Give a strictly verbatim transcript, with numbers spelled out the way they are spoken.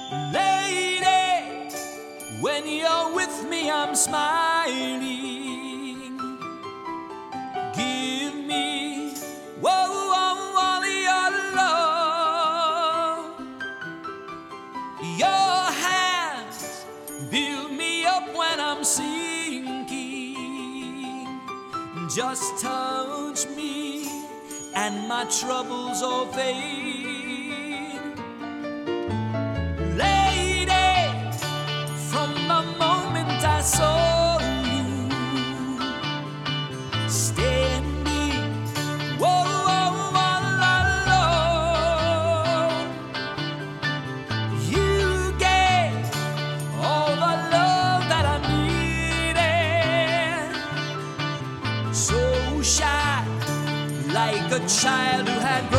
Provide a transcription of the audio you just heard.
Lady, when you're with me, I'm smiling. Give me, whoa, whoa, all your love. Your hands build me up when I'm sinking. Just touch me and my troubles all fade. Lady, from the moment I saw you standing, whoa, whoa, all alone, you gave all the love that I needed. So shy, like a child who had grown